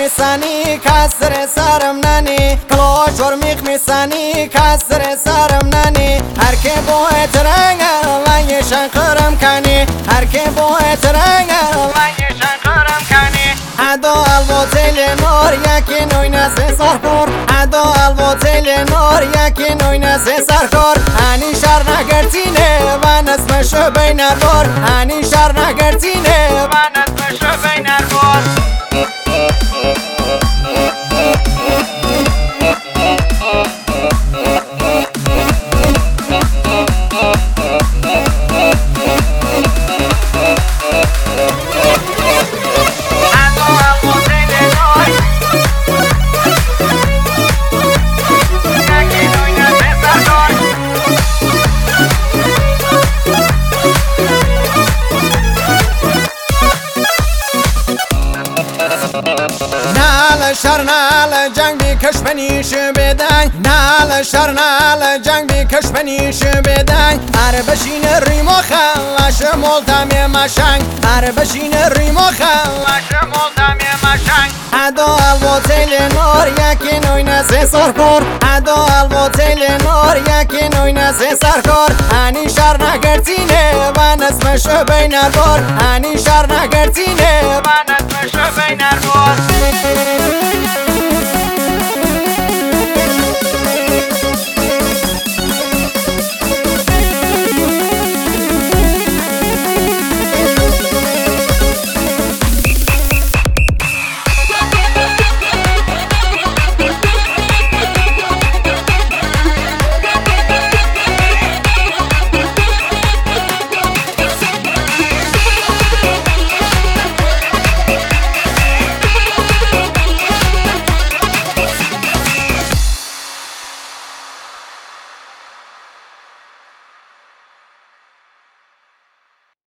میخمیسانی کسر سرم ننی کلوچور میخمیسانی کسر سرم ننی هر که بویت رنگ ویشن قرم کنی هر که بویت رنگ ویشن قرم کنی ادا الوتل نور یکی نوینه سرکار ادا الوتل نور یکی نوینه سرکار هنی شر نگرتینه و نسمشو بین البار هنی شر نگرتینه و نسمشو بین البار نال شر نال جنگ بی کش بنیش بدن نال شر نال جنگ بی کش بنیش بدن ار بشین ریمو خلاش مولتم مشنگ ار بشین ریمو خلاش مولتم مشنگ ادا الوتل نور یکی نوینه سرکار ادا الوتل نور یکی نوینه سرکار هنی شر نگرتینه و نسمشو بین البار هنی شر نگرتینه